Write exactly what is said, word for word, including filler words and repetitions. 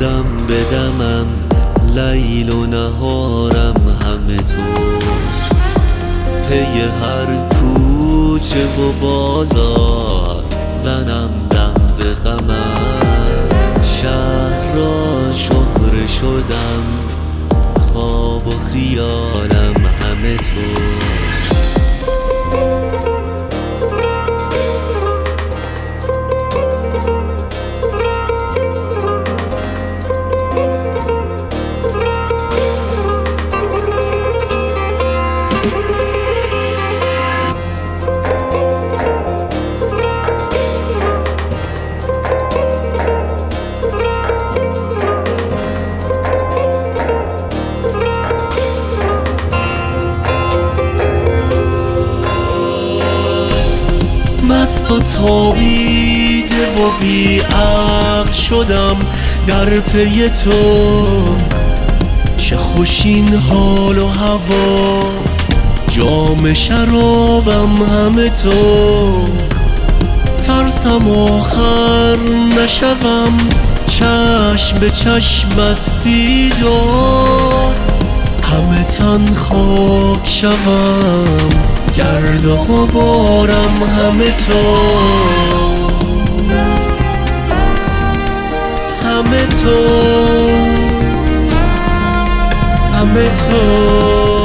دم به دمم، لیل و نهارم همه تو. پی هر کوچه و بازار زنم دم ز غمت. شهر را شهره شدم، خواب و خیالم همه تو. مست و تابیده و بی عقل شدم در پی تو. چه خوش این حال و هوا، جام شرابم همه تو. ترسم آخر نشوم چشم به چشمت دیدار، همه تن خاک شوم گرد و غبارم همه تو. همه تو همه تو